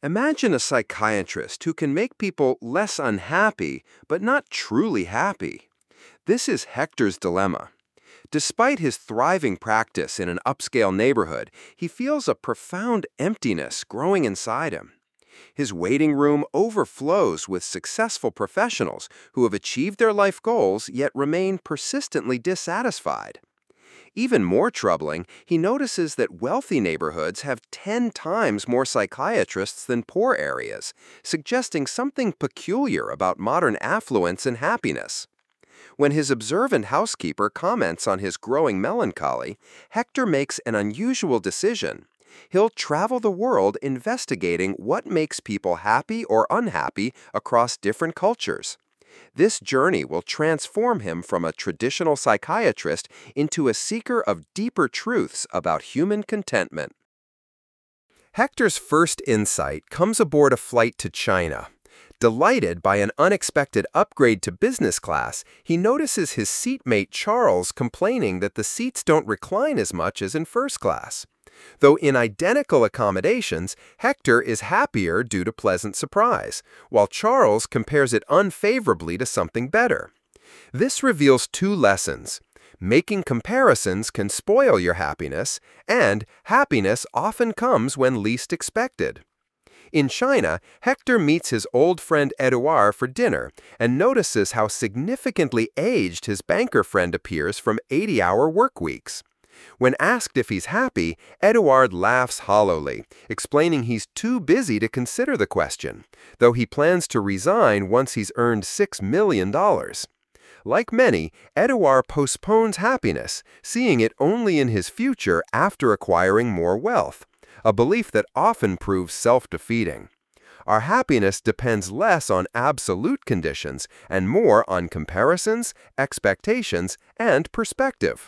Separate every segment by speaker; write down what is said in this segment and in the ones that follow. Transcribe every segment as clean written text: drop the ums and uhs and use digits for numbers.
Speaker 1: Imagine a psychiatrist who can make people less unhappy, but not truly happy. This is Hector's dilemma. Despite his thriving practice in an upscale neighborhood, he feels a profound emptiness growing inside him. His waiting room overflows with successful professionals who have achieved their life goals yet remain persistently dissatisfied. Even more troubling, he notices that wealthy neighborhoods have 10 times more psychiatrists than poor areas, suggesting something peculiar about modern affluence and happiness. When his observant housekeeper comments on his growing melancholy, Hector makes an unusual decision. He'll travel the world investigating what makes people happy or unhappy across different cultures. This journey will transform him from a traditional psychiatrist into a seeker of deeper truths about human contentment. Hector's first insight comes aboard a flight to China. Delighted by an unexpected upgrade to business class, he notices his seatmate Charles complaining that the seats don't recline as much as in first class. Though in identical accommodations, Hector is happier due to pleasant surprise, while Charles compares it unfavorably to something better. This reveals two lessons. Making comparisons can spoil your happiness, and happiness often comes when least expected. In China, Hector meets his old friend Edouard for dinner and notices how significantly aged his banker friend appears from 80-hour work weeks. When asked if he's happy, Edouard laughs hollowly, explaining he's too busy to consider the question, though he plans to resign once he's earned $6 million. Like many, Edouard postpones happiness, seeing it only in his future after acquiring more wealth, a belief that often proves self-defeating. Our happiness depends less on absolute conditions and more on comparisons, expectations, and perspective.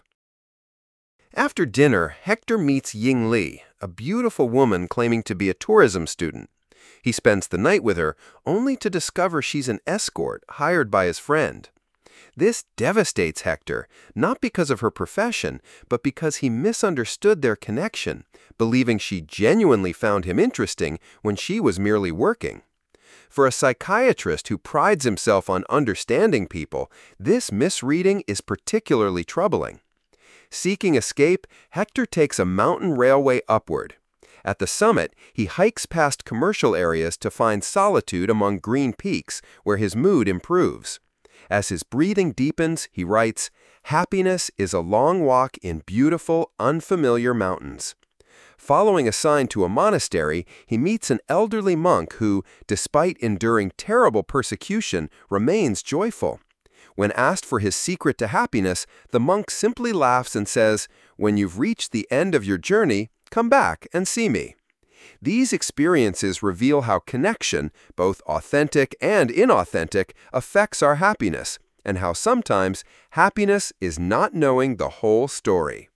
Speaker 1: After dinner, Hector meets Ying Li, a beautiful woman claiming to be a tourism student. He spends the night with her, only to discover she's an escort hired by his friend. This devastates Hector, not because of her profession, but because he misunderstood their connection, believing she genuinely found him interesting when she was merely working. For a psychiatrist who prides himself on understanding people, this misreading is particularly troubling. Seeking escape, Hector takes a mountain railway upward. At the summit, he hikes past commercial areas to find solitude among green peaks, where his mood improves. As his breathing deepens, he writes, "Happiness is a long walk in beautiful, unfamiliar mountains." Following a sign to a monastery, he meets an elderly monk who, despite enduring terrible persecution, remains joyful. When asked for his secret to happiness, the monk simply laughs and says, "When you've reached the end of your journey, come back and see me." These experiences reveal how connection, both authentic and inauthentic, affects our happiness, and how sometimes happiness is not knowing the whole story.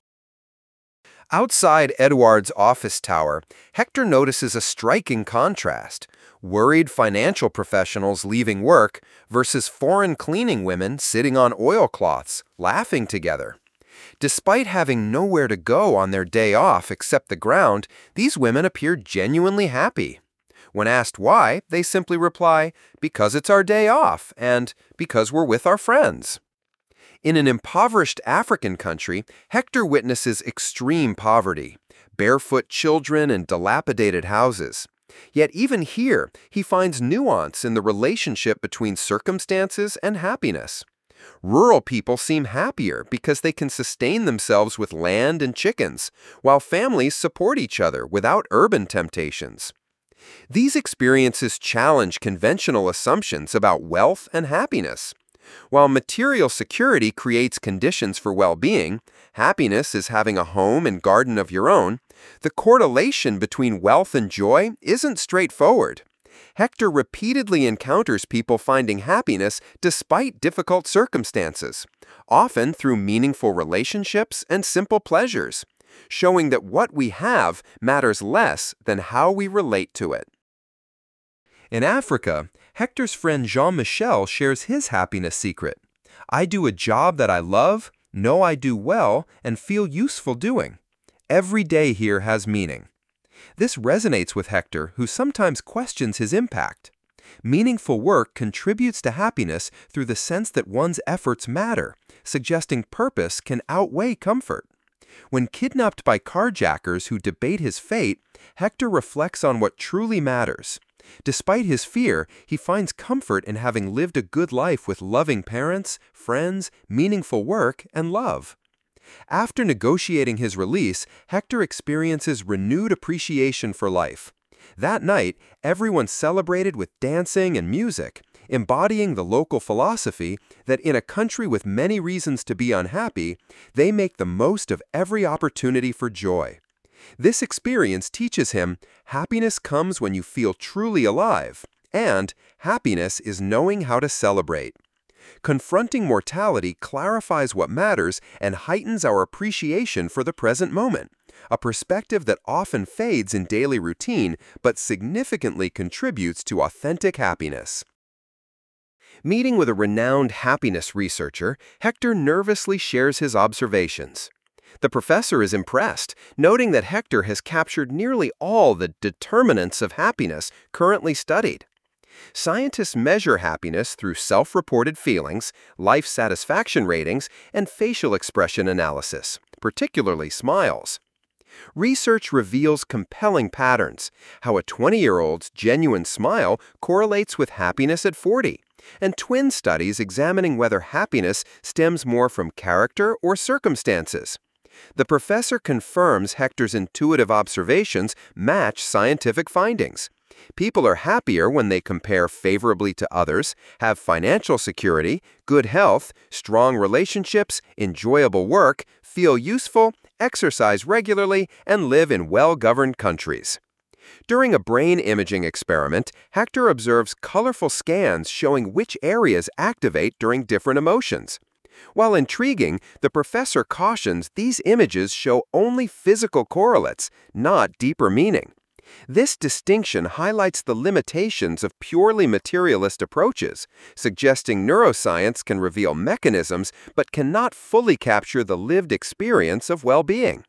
Speaker 1: Outside Edouard's office tower, Hector notices a striking contrast: worried financial professionals leaving work versus foreign cleaning women sitting on oilcloths, laughing together. Despite having nowhere to go on their day off except the ground, these women appear genuinely happy. When asked why, they simply reply, "Because it's our day off," and "because we're with our friends." In an impoverished African country, Hector witnesses extreme poverty, barefoot children and dilapidated houses. Yet even here, he finds nuance in the relationship between circumstances and happiness. Rural people seem happier because they can sustain themselves with land and chickens, while families support each other without urban temptations. These experiences challenge conventional assumptions about wealth and happiness. While material security creates conditions for well-being, happiness is having a home and garden of your own, the correlation between wealth and joy isn't straightforward. Hector repeatedly encounters people finding happiness despite difficult circumstances, often through meaningful relationships and simple pleasures, showing that what we have matters less than how we relate to it. In Africa, Hector's friend Jean-Michel shares his happiness secret. "I do a job that I love, know I do well, and feel useful doing. Every day here has meaning." This resonates with Hector, who sometimes questions his impact. Meaningful work contributes to happiness through the sense that one's efforts matter, suggesting purpose can outweigh comfort. When kidnapped by carjackers who debate his fate, Hector reflects on what truly matters. Despite his fear, he finds comfort in having lived a good life with loving parents, friends, meaningful work, and love. After negotiating his release, Hector experiences renewed appreciation for life. That night, everyone celebrated with dancing and music, embodying the local philosophy that in a country with many reasons to be unhappy, they make the most of every opportunity for joy. This experience teaches him happiness comes when you feel truly alive, and happiness is knowing how to celebrate. Confronting mortality clarifies what matters and heightens our appreciation for the present moment, a perspective that often fades in daily routine but significantly contributes to authentic happiness. Meeting with a renowned happiness researcher, Hector nervously shares his observations. The professor is impressed, noting that Hector has captured nearly all the determinants of happiness currently studied. Scientists measure happiness through self-reported feelings, life satisfaction ratings, and facial expression analysis, particularly smiles. Research reveals compelling patterns, how a 20-year-old's genuine smile correlates with happiness at 40, and twin studies examining whether happiness stems more from character or circumstances. The professor confirms Hector's intuitive observations match scientific findings. People are happier when they compare favorably to others, have financial security, good health, strong relationships, enjoyable work, feel useful, exercise regularly, and live in well-governed countries. During a brain imaging experiment, Hector observes colorful scans showing which areas activate during different emotions. While intriguing, the professor cautions these images show only physical correlates, not deeper meaning. This distinction highlights the limitations of purely materialist approaches, suggesting neuroscience can reveal mechanisms but cannot fully capture the lived experience of well-being.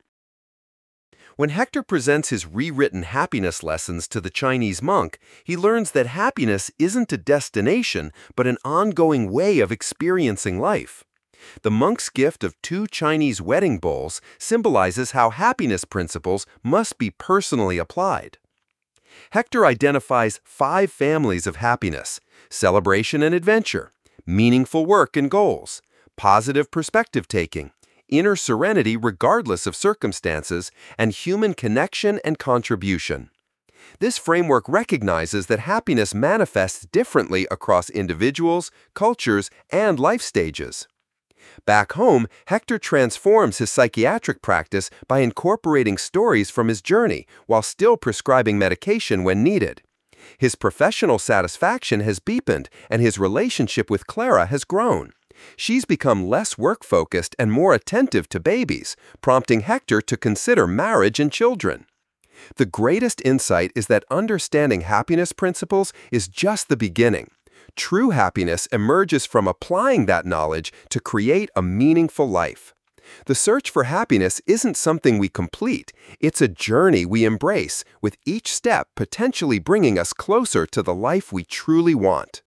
Speaker 1: When Hector presents his rewritten happiness lessons to the Chinese monk, he learns that happiness isn't a destination but an ongoing way of experiencing life. The monk's gift of 2 Chinese wedding bowls symbolizes how happiness principles must be personally applied. Hector identifies 5 families of happiness: celebration and adventure, meaningful work and goals, positive perspective taking, inner serenity regardless of circumstances, and human connection and contribution. This framework recognizes that happiness manifests differently across individuals, cultures, and life stages. Back home, Hector transforms his psychiatric practice by incorporating stories from his journey while still prescribing medication when needed. His professional satisfaction has deepened, and his relationship with Clara has grown. She's become less work-focused and more attentive to babies, prompting Hector to consider marriage and children. The greatest insight is that understanding happiness principles is just the beginning. True happiness emerges from applying that knowledge to create a meaningful life. The search for happiness isn't something we complete, it's a journey we embrace, with each step potentially bringing us closer to the life we truly want.